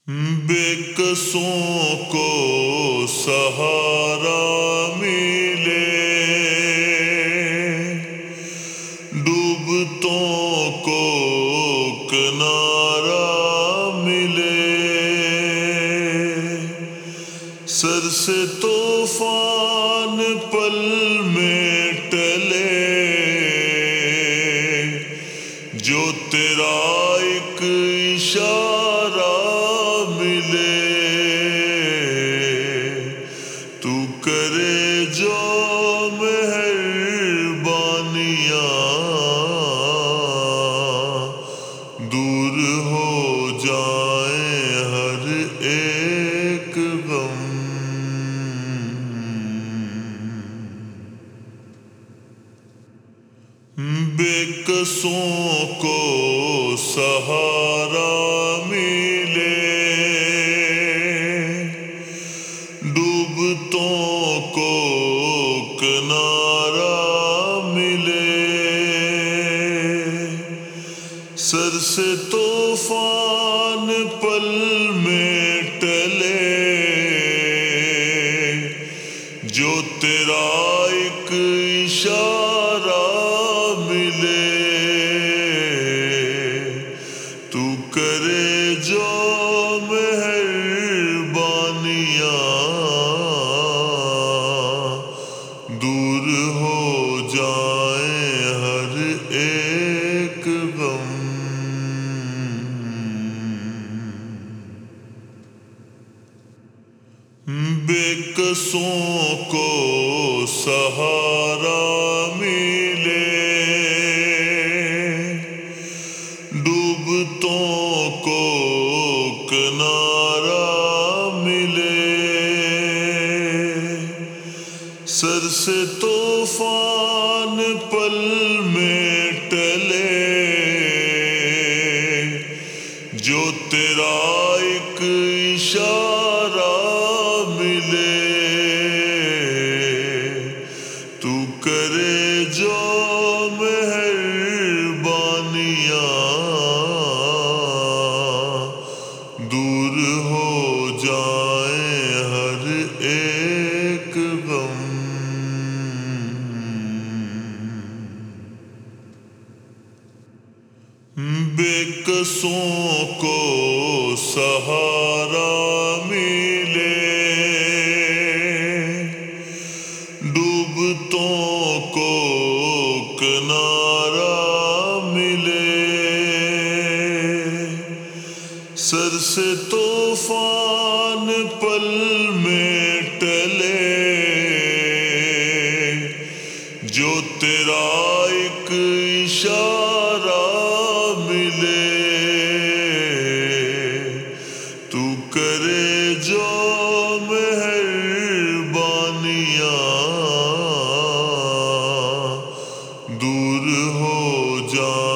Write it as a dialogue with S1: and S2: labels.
S1: بے کسوں کو سہارا ملے، ڈوبتوں کو کنارہ ملے، سر سے طوفان پل میں ٹلے، جو تیرا ایک اشارہ ملے، تو کرے جو مہربانیاں، دور ہو جائیں ہر ایک غم۔ بے کسوں کو سہارا ملے، ڈوبتوں کو کنارہ ملے، سر سے طوفان پل میں ٹلے، جو تیرا ایک اشارہ ملے، تو کرے جو مہربانیاں، دور ہو جائیں ہر ایک غم۔ بے کسوں کو سہارا ملے، ڈوبتوں کو کنارہ ملے، سر سے طوفان پل میں ٹلے، جو تیرا ایک اشارہ ملے، تو کرے جو مہربانیاں، دور ہو جائیں ہر ایک غم۔ بے کسوں کو سہارا ملے، ڈوبتوں کو کنارہ ملے، سر سے طوفان پل میں ٹلے، جو تیرا ایک اشارہ ملے، تو کرے جو مہربانیاں، دور ہو جائیں